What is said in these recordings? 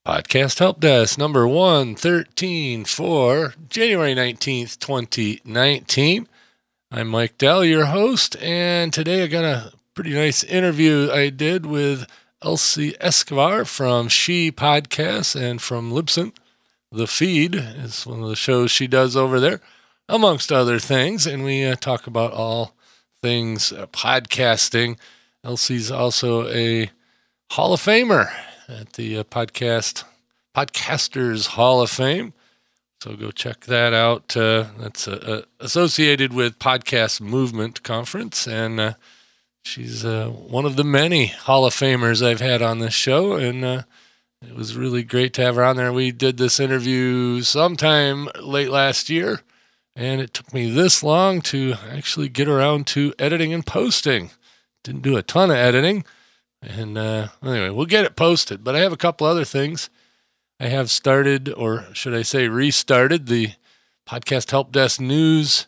Podcast Help Desk number 113 for January 19th, 2019. I'm Mike Dell, your host, and today I got a pretty nice interview I did with Elsie Escobar from She Podcasts and from Libsyn. The Feed is one of the shows she does over there, amongst other things, and we talk about all things podcasting. Elsie's also a Hall of Famer at the Podcasters Hall of Fame. So go check that out. That's associated with Podcast Movement Conference, and she's one of the many Hall of Famers I've had on this show, and it was really great to have her on there. We did this interview sometime late last year, and it took me this long to actually get around to editing and posting. Didn't do a ton of editing. And anyway, we'll get it posted. But I have a couple other things. I have started, or should I say restarted, the Podcast Help Desk News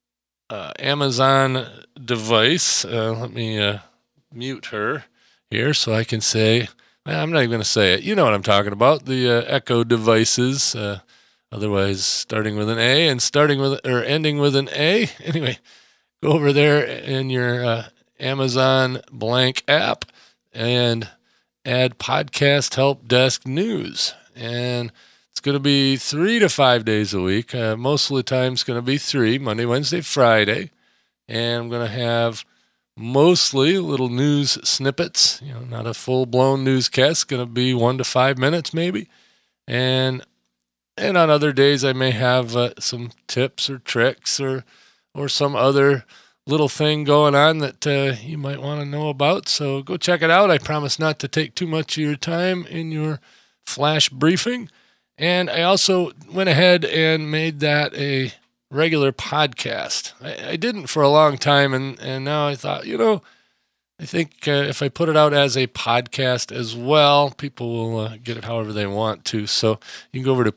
Amazon device. Let me mute her here so I can say, I'm not even going to say it. You know what I'm talking about. The Echo devices, otherwise starting with an A and ending with an A. Anyway, go over there in your Amazon blank app and add Podcast Help Desk News. And it's going to be 3 to 5 days a week. Most of the time it's going to be 3, Monday, Wednesday, Friday. And I'm going to have mostly little news snippets, not a full-blown newscast. It's going to be 1 to 5 minutes maybe. And on other days I may have some tips or tricks or some other little thing going on that you might want to know about. So go check it out. I promise not to take too much of your time in your flash briefing. And I also went ahead and made that a regular podcast. I didn't for a long time, and now I thought, I think if I put it out as a podcast as well, people will get it however they want to. So you can go over to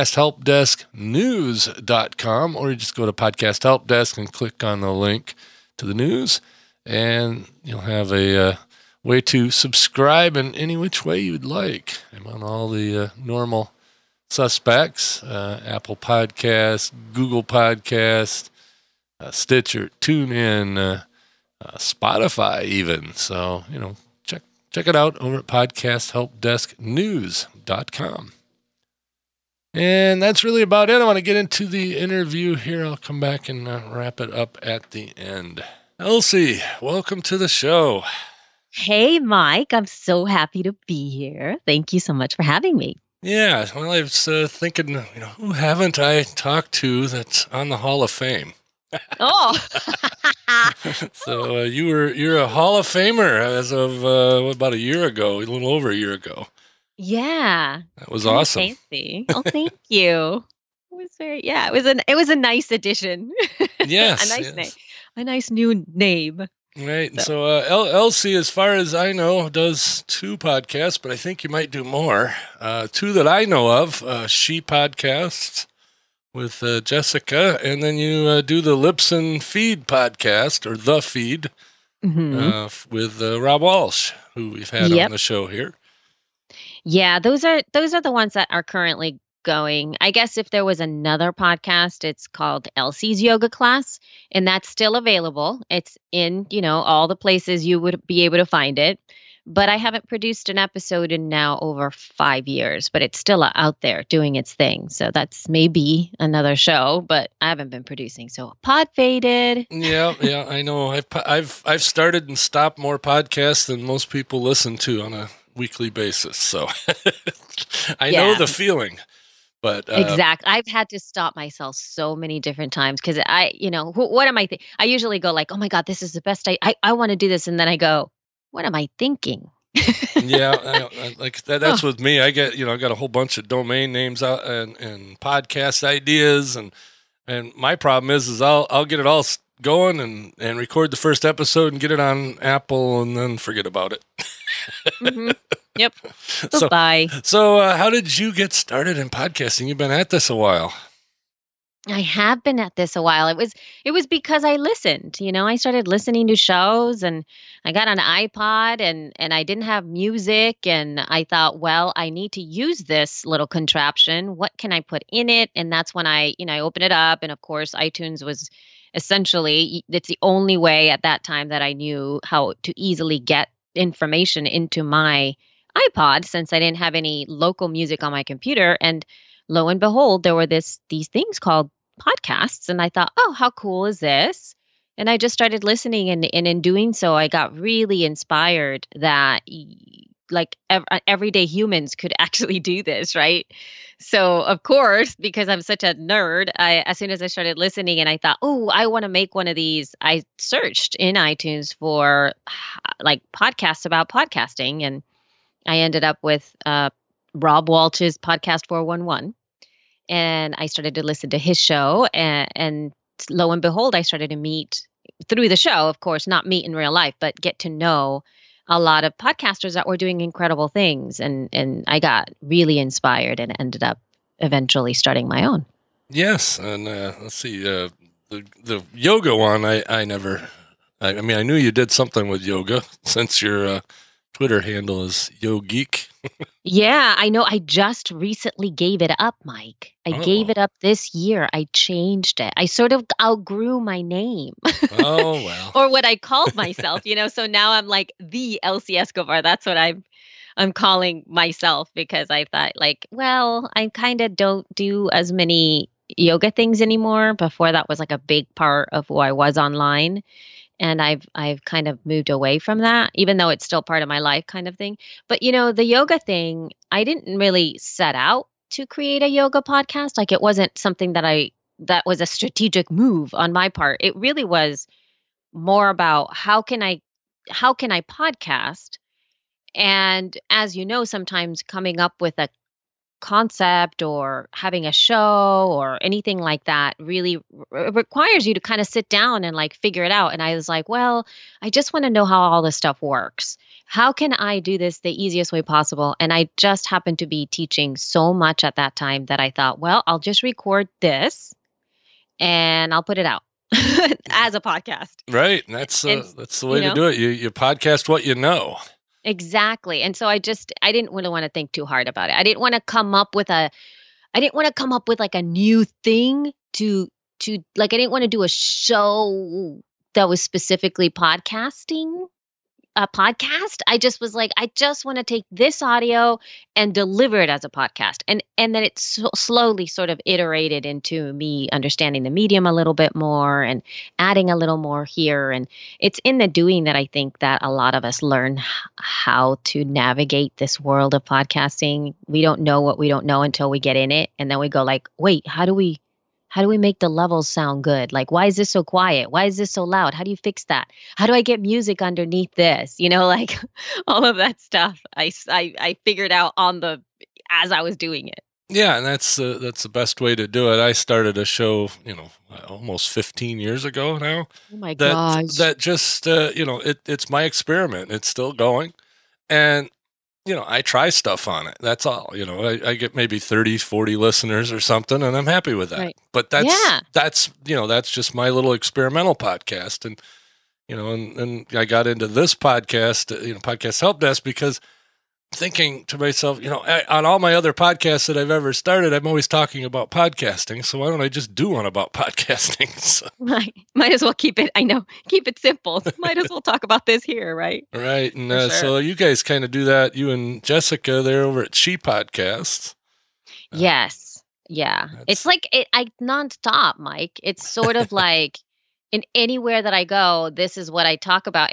podcasthelpdesknews.com, or you just go to Podcast Help Desk and click on the link to the news, and you'll have a way to subscribe in any which way you'd like. I'm on all the normal suspects, Apple Podcasts, Google Podcasts, Stitcher, TuneIn, Spotify even. So, check it out over at podcasthelpdesknews.com. And that's really about it. I want to get into the interview here. I'll come back and wrap it up at the end. Elsie, welcome to the show. Hey, Mike. I'm so happy to be here. Thank you so much for having me. Yeah, well, I was thinking, who haven't I talked to that's on the Hall of Fame? Oh, so you're a Hall of Famer as of about a year ago, a little over a year ago. Yeah, that was awesome. Fancy. Oh, thank you. It was a nice addition. Yes, a nice new name. Right. So Elsie, as far as I know, does 2 podcasts, but I think you might do more. 2 that I know of, She Podcasts with Jessica, and then you do the Libsyn Feed podcast, or The Feed, with Rob Walsh, who we've had on the show here. Yeah, those are the ones that are currently going. I guess if there was another podcast, it's called Elsie's Yoga Class, and that's still available. It's in, all the places you would be able to find it. But I haven't produced an episode in now over 5 years, but it's still out there doing its thing. So that's maybe another show, but I haven't been producing. So pod faded. Yeah, I know. I've started and stopped more podcasts than most people listen to on a weekly basis. So I know the feeling. But exactly. I've had to stop myself so many different times because what am I thinking? I usually go like, oh my God, this is the best. I want to do this. And then I go, what am I thinking? Yeah, like that's with me. I get, I got a whole bunch of domain names out and podcast ideas. And my problem is I'll get it all going and record the first episode and get it on Apple and then forget about it. Mm-hmm. Yep. Bye. So how did you get started in podcasting? You've been at this a while. I have been at this a while. It was because I listened, I started listening to shows and I got an iPod and I didn't have music and I thought, well, I need to use this little contraption. What can I put in it? And that's when I opened it up and of course iTunes was essentially it's the only way at that time that I knew how to easily get information into my iPod since I didn't have any local music on my computer and lo and behold, there were these things called podcasts, and I thought, "Oh, how cool is this?" And I just started listening, and in doing so, I got really inspired that like everyday humans could actually do this, right? So, of course, because I'm such a nerd, I as soon as I started listening, and I thought, "Oh, I want to make one of these." I searched in iTunes for like podcasts about podcasting, and I ended up with Rob Walsh's podcast 411 and I started to listen to his show and lo and behold I started to meet through the show of course not meet in real life but get to know a lot of podcasters that were doing incredible things and I got really inspired and ended up eventually starting my own. Yes, and let's see, the yoga one, I never, I mean, I knew you did something with yoga since your Twitter handle is YoGeek. Yeah, I know. I just recently gave it up, Mike. I gave Oh, it up this year. I changed it. I sort of outgrew my name oh well. or what I called myself, So now I'm like the Elsie Escobar. That's what I'm calling myself because I thought like, well, I kind of don't do as many yoga things anymore. Before that was like a big part of who I was online and I've kind of moved away from that even though it's still part of my life kind of thing. But the yoga thing, I didn't really set out to create a yoga podcast. Like it wasn't something that was a strategic move on my part. It really was more about how can I podcast? And as you know, sometimes coming up with a concept or having a show or anything like that really requires you to kind of sit down and like figure it out. And I was like, well, I just want to know how all this stuff works. How can I do this the easiest way possible? And I just happened to be teaching so much at that time that I thought, well, I'll just record this and I'll put it out as a podcast. Right, and And that's the you way to know, do it. You podcast what you know. exactly. And so I didn't really want to think too hard about it. I didn't want to come up with like a new thing to like I didn't want to do a show that was specifically podcasting a podcast. I just was like, I just want to take this audio and deliver it as a podcast. And then it slowly sort of iterated into me understanding the medium a little bit more and adding a little more here. And it's in the doing that I think that a lot of us learn how to navigate this world of podcasting. We don't know what we don't know until we get in it. And then we go like, wait, how do we make the levels sound good? Like, why is this so quiet? Why is this so loud? How do you fix that? How do I get music underneath this? Like all of that stuff. I figured out as I was doing it. Yeah, and that's the best way to do it. I started a show, almost 15 years ago now. Oh my That gosh. that just it's my experiment. It's still going, and I try stuff on it. That's all. I get maybe 30, 40 listeners or something, and I'm happy with that. Right. But Yeah. that's just my little experimental podcast, and and I got into this podcast, Podcast Help Desk, because thinking to myself, on all my other podcasts that I've ever started, I'm always talking about podcasting. So why don't I just do one about podcasting? So, Right. Might as well keep it simple. Might as well talk about this here, right? right. And For sure. so you guys kind of do that. You and Jessica, they're over at She Podcasts. Yes. Yeah. It's That's like I nonstop, Mike. It's sort of like in anywhere that I go, this is what I talk about.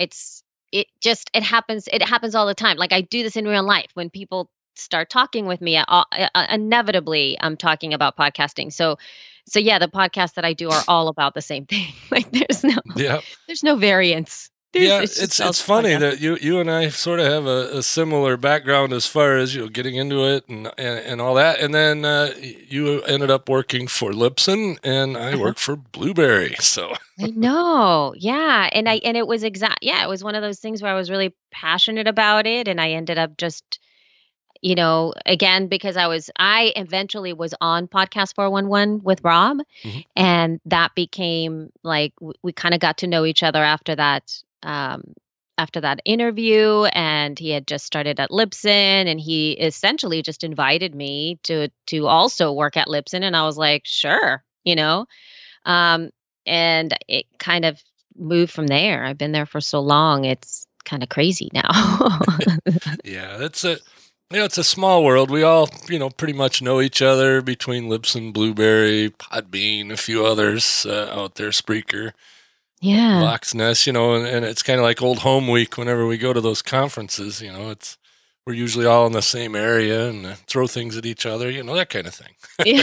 It happens all the time. Like I do this in real life when people start talking with me, inevitably I'm talking about podcasting. So yeah, the podcasts that I do are all about the same thing. Like yeah. there's no variance. Yeah, It's just all it's funny podcasting. that you and I sort of have a similar background as far as getting into it and all that, and then you ended up working for Lipson, and I Uh-huh. worked for Blueberry. So I know. Yeah. And it was it was one of those things where I was really passionate about it and I ended up just again, because I eventually was on Podcast 411 with Rob, Mhm. and that became like we kind of got to know each other after that interview, and he had just started at Libsyn, and he essentially just invited me to also work at Libsyn, and I was like, sure, um, and it kind of moved from there. I've been there for so long, it's kind of crazy now. Yeah, it's a small world. We all, pretty much know each other between Libsyn, Blueberry, Podbean, a few others out there, Spreaker, Yeah. Voxnest, and it's kind of like old home week whenever we go to those conferences, we're usually all in the same area and throw things at each other, that kind of thing. Yeah.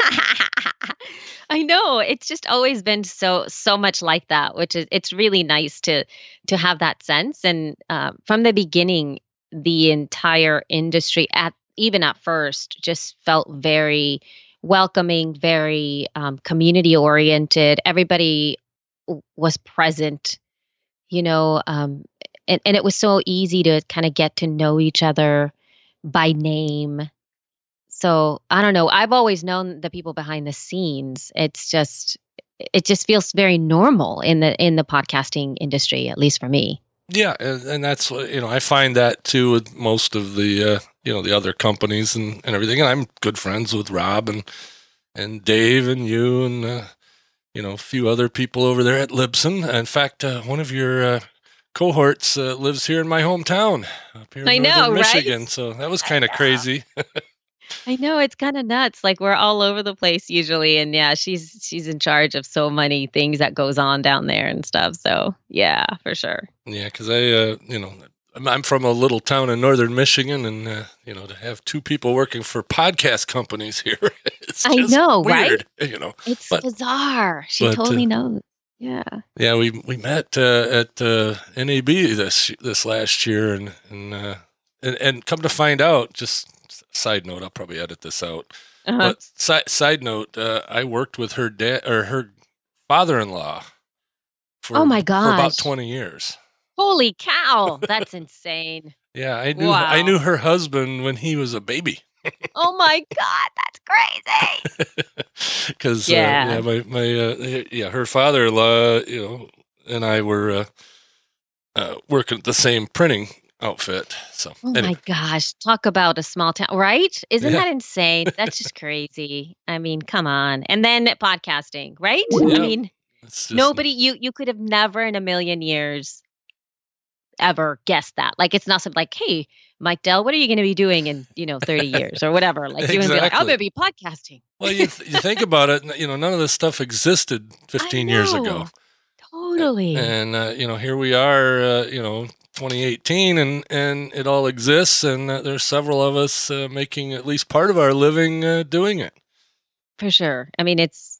I know. It's just always been so much like that, which is it's really nice to have that sense. And from the beginning, the entire industry even at first just felt very welcoming, very community oriented. Everybody was present, you know, um, and it was so easy to kind of get to know each other by name. So I don't know. I've always known the people behind the scenes. It just feels very normal in the podcasting industry, at least for me. Yeah, and that's what, I find that too with most of the, the other companies and everything. And I'm good friends with Rob and Dave and you and, a few other people over there at Libsyn. In fact, one of your cohorts lives here in my hometown up here in I know, northern right? Michigan. So that was kind of know. crazy. I know it's kind of nuts. Like we're all over the place usually, and yeah, she's in charge of so many things that goes on down there and stuff. So yeah, for sure. Yeah, because I'm from a little town in northern Michigan, and to have two people working for podcast companies here, it's I just know, weird. right? It's bizarre. She but, totally knows. Yeah. Yeah, we met at NAB this last year, and come to find out, just side note, I'll probably edit this out. Uh-huh. But side note, I worked with her dad or her father-in-law Oh my for about gosh. 20 years. Holy cow. That's insane. Yeah, I Wow. knew her husband when he was a baby. Oh my God, that's crazy. Because Yeah. her father-in-law, and I were working at the same printing outfit. So Oh anyway. my gosh, talk about a small town, right? Isn't Yeah. that insane? That's just crazy. I mean, come on. And then podcasting, right? Yeah. I mean, It's just, nobody you could have never in a million years ever guessed that. Like it's not something like, hey, Mike Dell, what are you going to be doing in 30 years or whatever? Like you would be like, I'm Exactly. going to be podcasting. Well, you think about it, none of this stuff existed 15 years ago. Totally. And here we are, 2018, and it all exists, and there's several of us making at least part of our living doing it. For sure. I mean, it's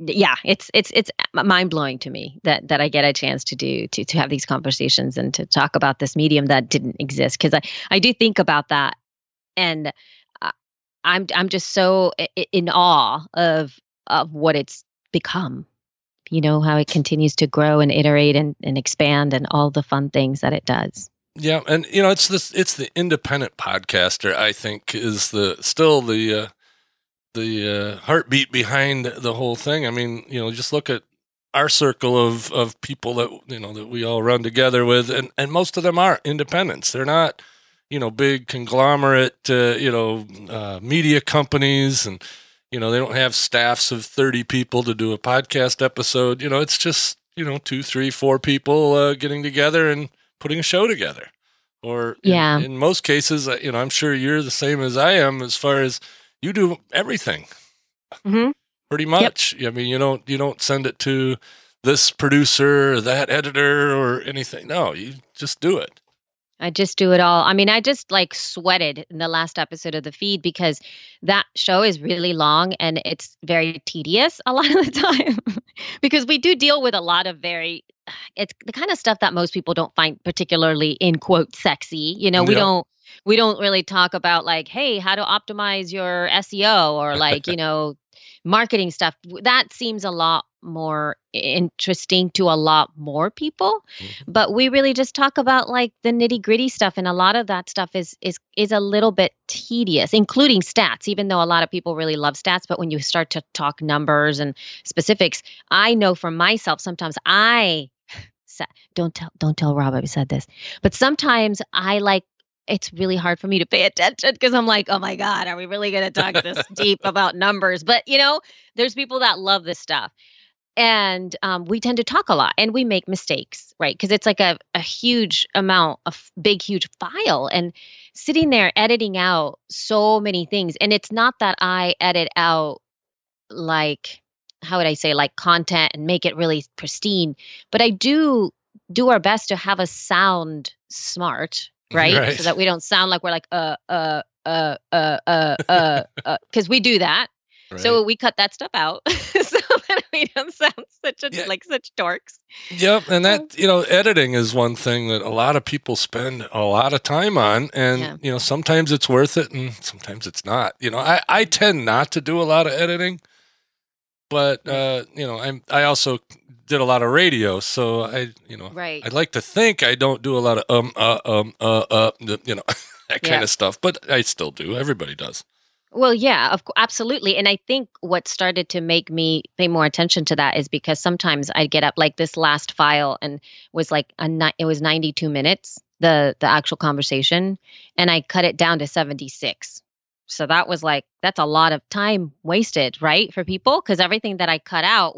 mind blowing to me that I get a chance to have these conversations and to talk about this medium that didn't exist. Because I do think about that, and I'm just so in awe of what it's become. How it continues to grow and iterate and expand and all the fun things that it does. Yeah, and it's the independent podcaster, I think, is still the heartbeat behind the whole thing. I mean, just look at our circle of people that that we all run together with, and most of them are independents. They're not big conglomerate media companies, and they don't have staffs of 30 people to do a podcast episode. It's just 2, 3, 4 people getting together and putting a show together. Or in most cases, I'm sure you're the same as I am as far as you do everything. Mm-hmm. Pretty much. Yep. I mean, you don't send it to this producer or that editor or anything. No, you just do it. I just do it all. I mean, I just like sweated in the last episode of the feed because that show is really long and it's very tedious a lot of the time because we do deal with a lot of it's the kind of stuff that most people don't find particularly in quote sexy. We don't We don't really talk about like, hey, how to optimize your SEO or like, marketing stuff. That seems a lot more interesting to a lot more people. Mhm. But we really just talk about like the nitty-gritty stuff, and a lot of that stuff is a little bit tedious, including stats, even though a lot of people really love stats. But when you start to talk numbers and specifics, I know for myself sometimes sa- don't tell Rob I said this. But sometimes it's really hard for me to pay attention because I'm like, oh my God, are we really going to talk this deep about numbers? But there's people that love this stuff. And we tend to talk a lot and we make mistakes, right? Because it's like a huge amount of big, huge file and sitting there editing out so many things. And it's not that I edit out like, how would I say, like content and make it really pristine, but I do our best to have a sound smart, right? So Right. that we don't sound like we're like, because we do that. Right. So we cut that stuff out so that we don't sound Yeah. such dorks. Yep. And Oh, that, editing is one thing that a lot of people spend a lot of time on. And, yeah. sometimes it's worth it and sometimes it's not. I tend not to do a lot of editing, but, Right. I also did a lot of radio. So Right. I'd like to think I don't do a lot of, that kind Yeah. of stuff, but I still do. Everybody does. Well, yeah, absolutely. And I think what started to make me pay more attention to that is because sometimes I'd get up like this last file and was like it was 92 minutes, the actual conversation, and I cut it down to 76. So that's a lot of time wasted, right? For people, because everything that I cut out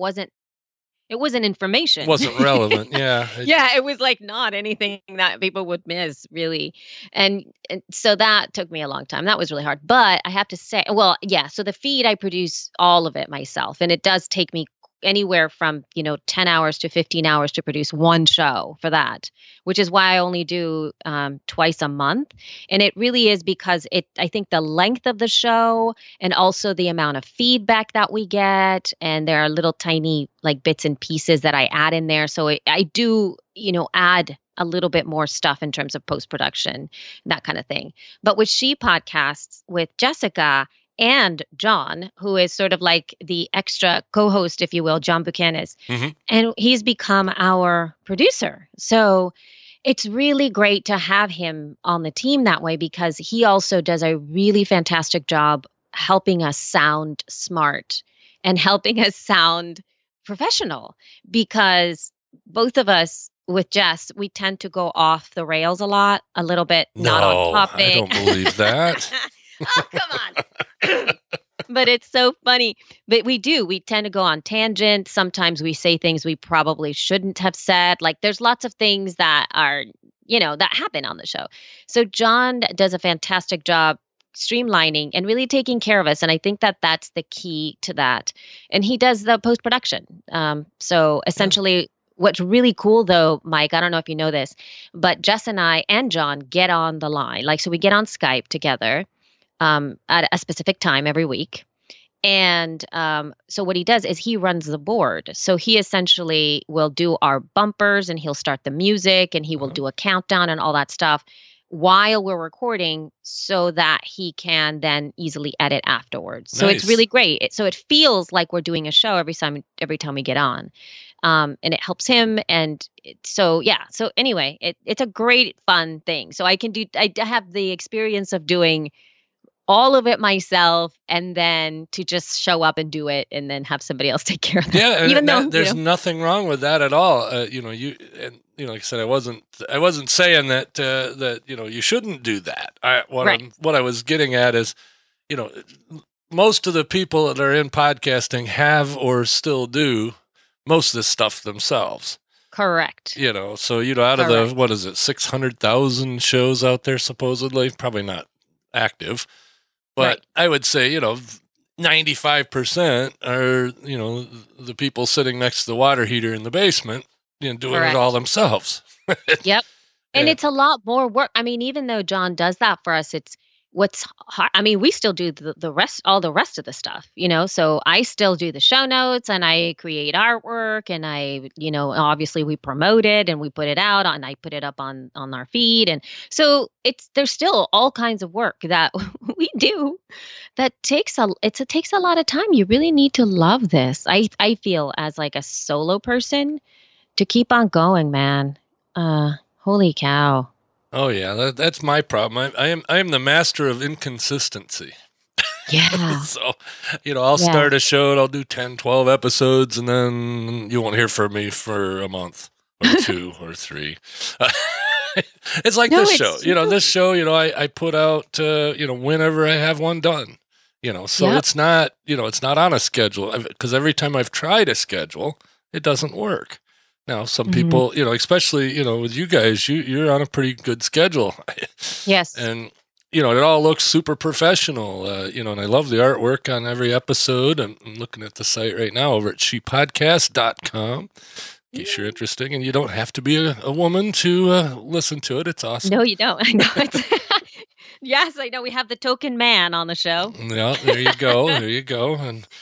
wasn't information. Wasn't relevant. Yeah. Yeah, it was like not anything that people would miss really. And so that took me a long time. That was really hard. But I have to say, well, yeah, so the feed I produce all of it myself and it does take me anywhere from, 10 hours to 15 hours to produce one show for that, which is why I only do twice a month. And it really is because I think the length of the show and also the amount of feedback that we get, and there are little tiny like bits and pieces that I add in there. So I do, add a little bit more stuff in terms of post production, that kind of thing. But with She Podcasts with Jessica and John, who is sort of like the extra co-host, if you will, John Buchanan, Mhm. and he's become our producer. So it's really great to have him on the team that way because he also does a really fantastic job helping us sound smart and helping us sound professional because both of us with Jess, we tend to go off the rails a lot, a little bit not on No, I topic. don't believe that. Oh, come on. But it's so funny. But we tend to go on tangents. Sometimes we say things we probably shouldn't have said. Like there's lots of things that are, that happen on the show. So John does a fantastic job streamlining and really taking care of us. And I think that that's the key to that. And he does the post production. So Yeah. essentially, what's really cool though, Mike, I don't know if you know this, but Jess and I and John get on the line. Like, so we get on Skype together at a specific time every week. And so what he does is he runs the board. So he essentially will do our bumpers and he'll start the music and he will Uh-huh. do a countdown and all that stuff while we're recording so that he can then easily edit afterwards. So it's Nice. really great. So it feels like we're doing a show every time we get on. And it helps him. And so, yeah. So anyway, it's a great fun thing. So I have the experience of doing all of it myself and then to just show up and do it and then have somebody else take care of that. Yeah, Even and though, there's nothing wrong with that at all. Like I said, I wasn't saying that you shouldn't do that. right, What I was getting at is, you know, most of the people that are in podcasting have or still do most of this stuff themselves. correct, So out of the correct. what is it, 600,000 shows out there supposedly, probably not active. Right. But I would say, 95% are, the people sitting next to the water heater in the basement, doing it all Correct. themselves. Yep. And And it's a lot more work. I mean, even though John does that for us, what's hard, I mean, we still do all the rest of the stuff, so I still do the show notes and I create artwork and obviously we promote it and we put it out and I put it up on our feed. And so there's still all kinds of work that we do that takes a lot of time. You really need to love this. I feel as like a solo person to keep on going, man. Holy cow. Oh yeah, that's my problem. I am the master of inconsistency. Yeah. So, I'll start a show and I'll do 10, 12 episodes and then you won't hear from me for a month or 2 or 3. It's like this show. This show, I put out whenever I have one done. So it's not, it's not on a schedule, because every time I've tried a schedule, it doesn't work. Now, some people, especially, with you guys, you're on a pretty good schedule. Yes. And, it all looks super professional, and I love the artwork on every episode. I'm looking at the site right now over at shepodcast.com, in case you're interested. And you don't have to be a woman to listen to it. It's awesome. No, you don't. I know. Yes, I know. We have the token man on the show. Yeah, there you go. There you go.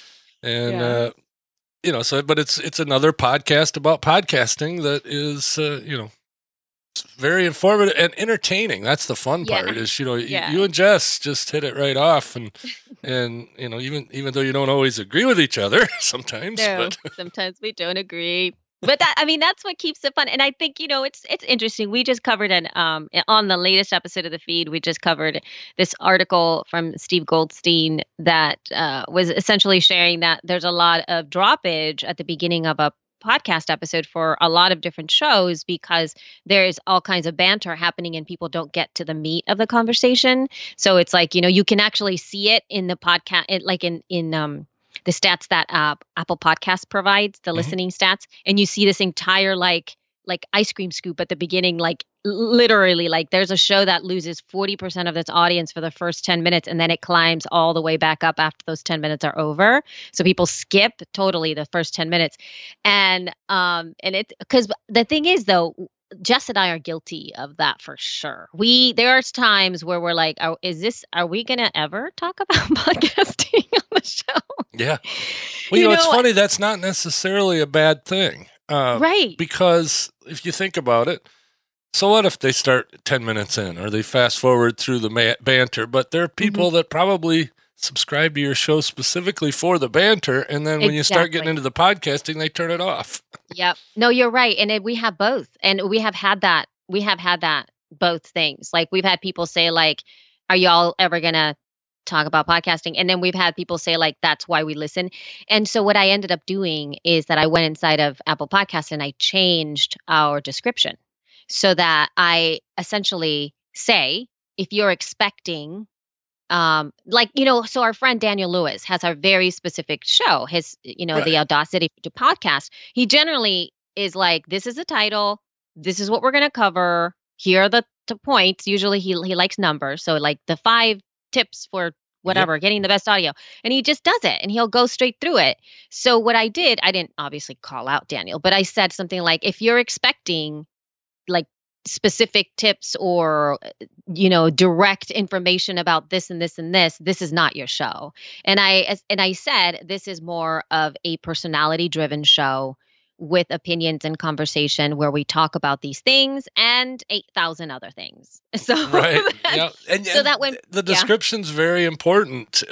But it's another podcast about podcasting that is, very informative and entertaining. That's the fun part is, you and Jess just hit it right off. And even though you don't always agree with each other sometimes. No, but sometimes we don't agree. But that's what keeps it fun. And I think, it's interesting. We just covered on the latest episode of the feed, we just covered this article from Steve Goldstein that was essentially sharing that there's a lot of droppage at the beginning of a podcast episode for a lot of different shows because there's all kinds of banter happening and people don't get to the meat of the conversation. So it's like, you can actually see it in the podcast, like in the stats that Apple Podcast provides, the listening stats, and you see this entire like ice cream scoop at the beginning, like literally, like there's a show that loses 40% of its audience for the first 10 minutes, and then it climbs all the way back up after those 10 minutes are over. So people skip totally the first 10 minutes, and it's because the thing is though, Jess and I are guilty of that for sure. There are times where we're like, are we going to ever talk about podcasting on the show? Yeah. Well, it's funny. That's not necessarily a bad thing. Right. Because if you think about it, so what if they start 10 minutes in or they fast forward through the banter, but there are people that probably subscribe to your show specifically for the banter. And then when you start getting into the podcasting, they turn it off. Yep. No, you're right. And we have both. And we have had that. Both things. Like we've had people say like, are y'all ever going to talk about podcasting? And then we've had people say like, that's why we listen. And so what I ended up doing is that I went inside of Apple Podcasts and I changed our description so that I essentially say, if you're expecting so our friend Daniel Lewis has a very specific show, his, the Audacity to Podcast. He generally is like, this is a title. This is what we're going to cover. Here are the points. Usually he likes numbers. So like the 5 tips for whatever, getting the best audio. And he just does it and he'll go straight through it. So what I did, I didn't obviously call out Daniel, but I said something like, if you're expecting like specific tips or direct information about this and this and this is not your show. And I said this is more of a personality driven show with opinions and conversation where we talk about these things and 8,000 other things. So right, yeah, and so that when the description's very important,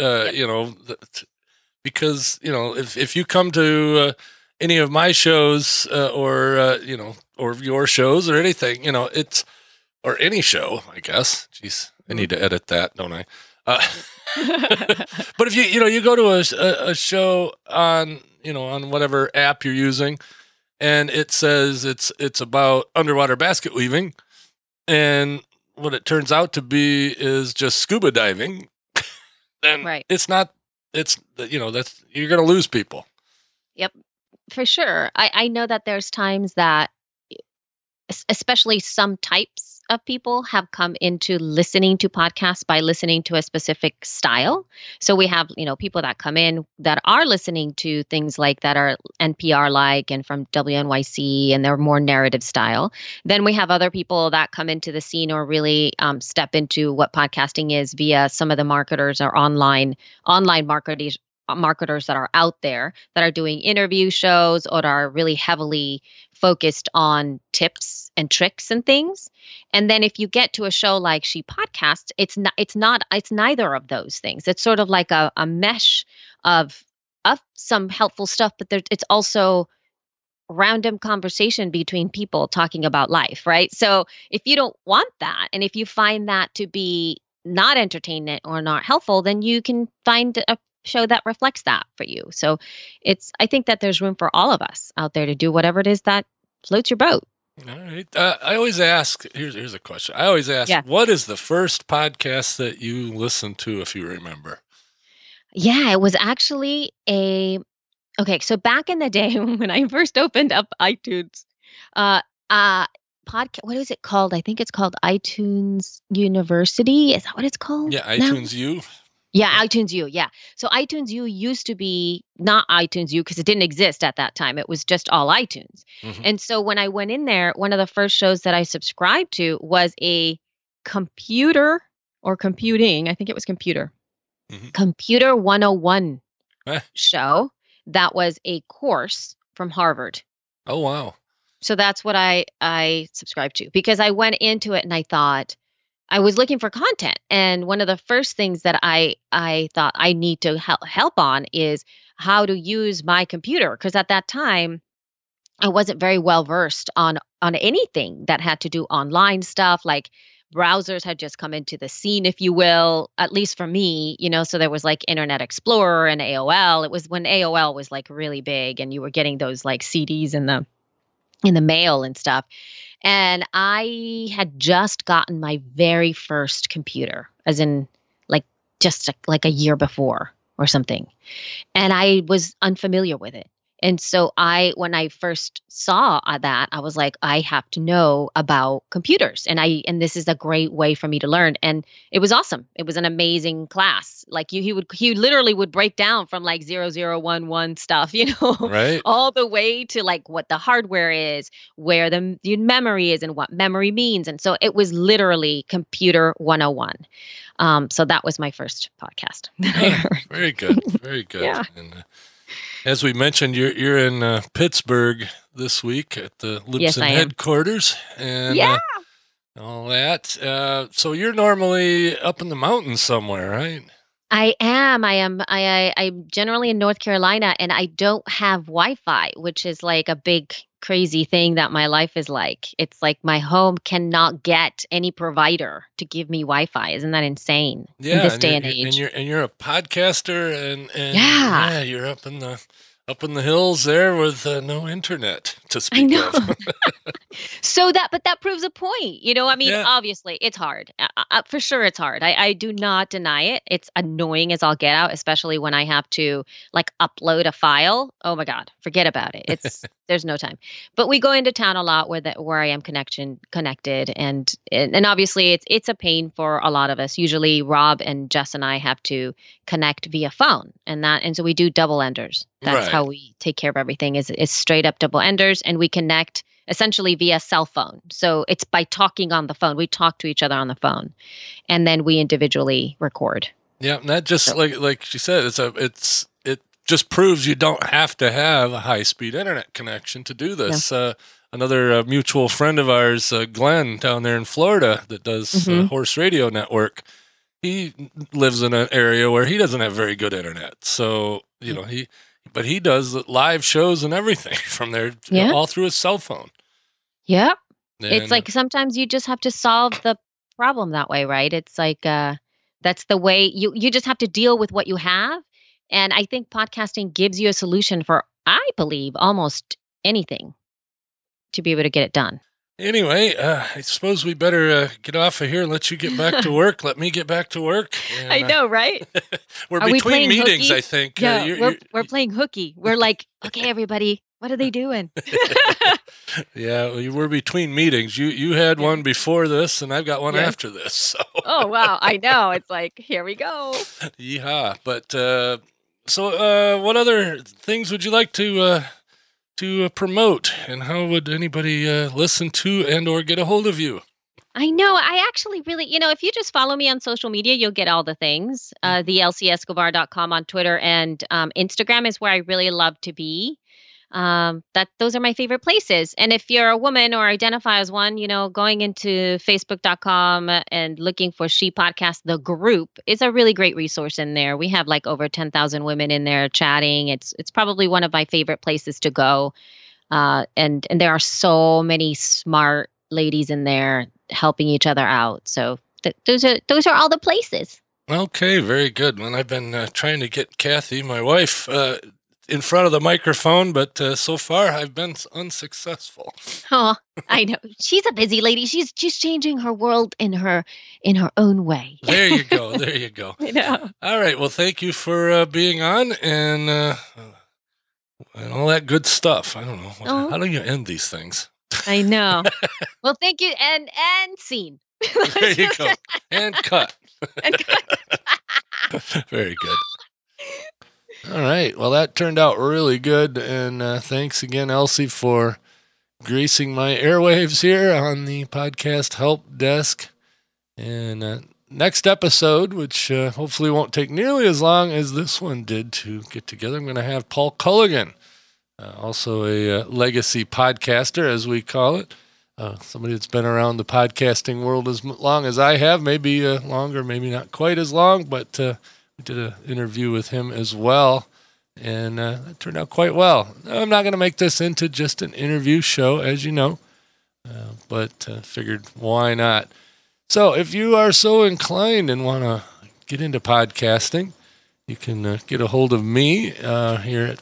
because if you come to any of my shows or your shows or anything, it's, or any show, I guess. Jeez, I need to edit that, don't I? But if you go to a show on, on whatever app you're using, and it says it's about underwater basket weaving, and what it turns out to be is just scuba diving, then it's not, that's, you're going to lose people. Yep. For sure. I know that there's times that, especially some types of people have come into listening to podcasts by listening to a specific style. So we have, people that come in that are listening to things like that are NPR like and from WNYC, and they're more narrative style. Then we have other people that come into the scene or really step into what podcasting is via some of the marketers or online marketers that are out there that are doing interview shows or are really heavily focused on tips and tricks and things. And then if you get to a show like She Podcasts, it's neither of those things. It's sort of like a mesh of some helpful stuff, but it's also random conversation between people talking about life, right? So if you don't want that, and if you find that to be not entertainment or not helpful, then you can find a show that reflects that for you. So I think that there's room for all of us out there to do whatever it is that floats your boat. All right. I always ask, here's a question. I always ask, What is the first podcast that you listened to, if you remember? Yeah, it was actually okay. So back in the day when I first opened up iTunes, podcast, what is it called? I think it's called iTunes University. Is that what it's called? Yeah, iTunes U. Yeah, iTunes U. Yeah. So iTunes U used to be not iTunes U because it didn't exist at that time. It was just all iTunes. Mm-hmm. And so when I went in there, one of the first shows that I subscribed to was a computer or computing. I think it was computer. Mm-hmm. Computer 101 show that was a course from Harvard. Oh, wow. So that's what I subscribed to because I went into it and I thought, I was looking for content. And one of the first things that I thought I need to help on is how to use my computer. Because at that time, I wasn't very well versed on anything that had to do online stuff. Like browsers had just come into the scene, if you will, at least for me, so there was like Internet Explorer and AOL. It was when AOL was like really big and you were getting those like CDs in the mail and stuff. And I had just gotten my very first computer, as in like just like a year before or something. And I was unfamiliar with it. And so when I first saw that, I was like, I have to know about computers. And this is a great way for me to learn. And it was awesome. It was an amazing class. Like he literally would break down from like 0011 stuff, right, all the way to like what the hardware is, where the memory is and what memory means. And so it was literally Computer 101. So that was my first podcast. Very good. Very good. Yeah. And, as we mentioned, you're in Pittsburgh this week at the Libsyn headquarters and all that. So you're normally up in the mountains somewhere, right? I am. I'm generally in North Carolina, and I don't have Wi-Fi, which is like a big, crazy thing that my life is like. It's like my home cannot get any provider to give me Wi-Fi. Isn't that insane in this day and age? And you're a podcaster, and you're up in the hills there with no internet to speak of. But that proves a point. Obviously it's hard. For sure it's hard. I do not deny it. It's annoying as all get out, especially when I have to like upload a file. Oh my God, forget about it. There's no time. But we go into town a lot where I am connected. And obviously it's a pain for a lot of us. Usually Rob and Jess and I have to connect via phone and so we do double enders. That's how we take care of everything is straight up double enders, and we connect essentially via cell phone. So it's by talking on the phone. We talk to each other on the phone, and then we individually record. Yeah, and that just like she said, it just proves you don't have to have a high-speed internet connection to do this. Yeah. Another mutual friend of ours, Glenn, down there in Florida, that does Horse Radio Network. He lives in an area where he doesn't have very good internet, so But he does live shows and everything from there all through his cell phone. Yeah. It's like sometimes you just have to solve the problem that way, right? It's like that's the way you just have to deal with what you have. And I think podcasting gives you a solution for, I believe, almost anything to be able to get it done. Anyway, I suppose we better get off of here and let you get back to work. Let me get back to work. And, I know, right? We're between meetings, hooky? I think. Yeah, we're playing hooky. We're like, okay, everybody, What are they doing? Yeah, well, you were between meetings. You had Yeah. one before this, and I've got one Yes. after this. So, Oh, wow. I know. It's like, here we go. yeehaw. But what other things would you like to promote, and how would anybody listen to and/or get a hold of you? I know. I actually really, if you just follow me on social media, you'll get all the things. TheLCEscobar.com on Twitter and Instagram is where I really love to be. Those are my favorite places. And if you're a woman or identify as one, going into Facebook.com and looking for She Podcast, the group is a really great resource in there. We have like over 10,000 women in there chatting. It's probably one of my favorite places to go. And there are so many smart ladies in there helping each other out. So those are all the places. Okay, very good. Well, I've been trying to get Kathy, my wife, in front of the microphone, but so far I've been unsuccessful. Oh, I know. She's a busy lady. She's just changing her world in her own way. There you go. There you go. I know. All right. Well, thank you for being on and all that good stuff. I don't know. Oh. How do you end these things? I know. Well, thank you. And scene. There you go. And cut. And cut. Very good. All right. Well, that turned out really good. And thanks again, Elsie, for gracing my airwaves here on the podcast help desk. And next episode, which hopefully won't take nearly as long as this one did to get together, I'm going to have Paul Culligan, also a legacy podcaster, as we call it. Somebody that's been around the podcasting world as long as I have, maybe longer, maybe not quite as long, but we did an interview with him as well, and it turned out quite well. I'm not going to make this into just an interview show, as you know, but figured why not. So if you are so inclined and want to get into podcasting, you can get a hold of me here at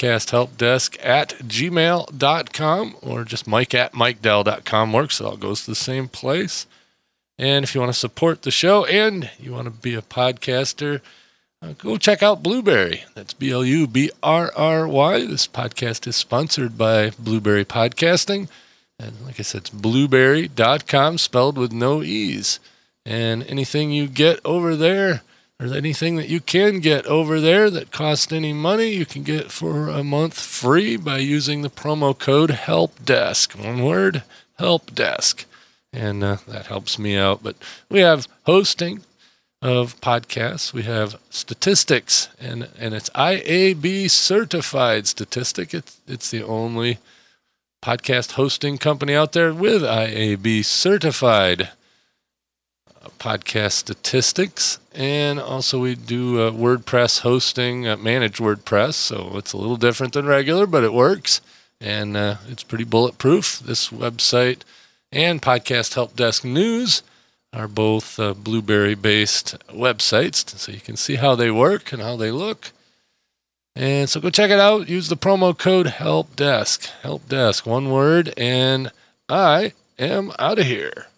podcasthelpdesk@gmail.com, or just mike@mikedell.com works. It all goes to the same place. And if you want to support the show and you want to be a podcaster, go check out Blubrry. That's BLUBRRY. This podcast is sponsored by Blubrry Podcasting. And like I said, it's blueberry.com, spelled with no E's. And anything you get over there, or anything that you can get over there that costs any money, you can get for a month free by using the promo code HELPDESK. One word, HELPDESK. And that helps me out. But we have hosting of podcasts. We have statistics, and it's IAB certified statistic. It's the only podcast hosting company out there with IAB certified podcast statistics. And also we do WordPress hosting, managed WordPress. So it's a little different than regular, but it works. And it's pretty bulletproof. This website and Podcast Help Desk News are both Blueberry-based websites. So you can see how they work and how they look. And so go check it out. Use the promo code HELPDESK. HELPDESK, one word. And I am out of here.